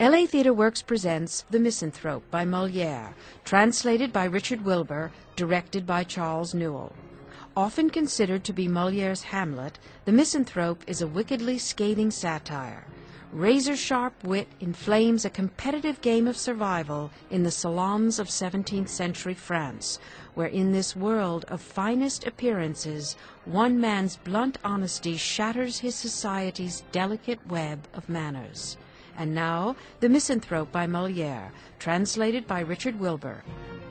LA Theatre Works presents The Misanthrope by Molière, translated by Richard Wilbur, directed by Charles Newell. Often considered to be Molière's Hamlet, The Misanthrope is a wickedly scathing satire. Razor-sharp wit inflames a competitive game of survival in the salons of 17th century France, where in this world of finest appearances, one man's blunt honesty shatters his society's delicate web of manners. And now, The Misanthrope by Molière, translated by Richard Wilbur.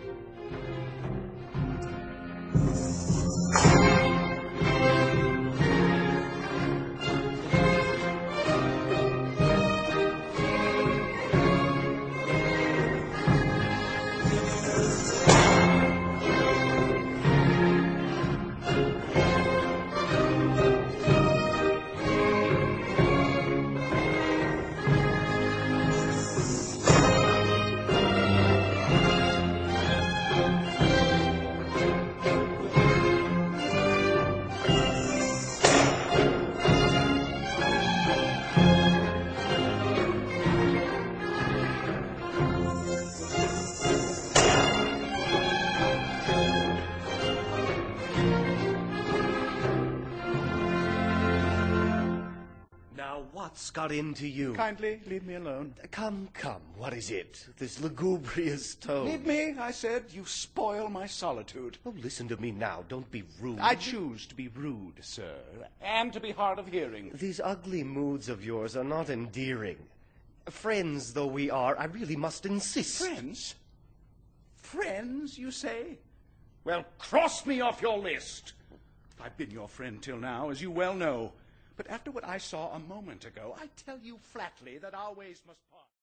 What's got into you? Kindly leave me alone. Come, what is it? This lugubrious tone. Leave me, I said. You spoil my solitude. Oh, listen to me now. Don't be rude. I choose to be rude, sir, and to be hard of hearing. These ugly moods of yours are not endearing. Friends though we are, I really must insist. Friends? Friends, you say? Well, cross me off your list. I've been your friend till now, as you well know. But after what I saw a moment ago, I tell you flatly that our ways must part.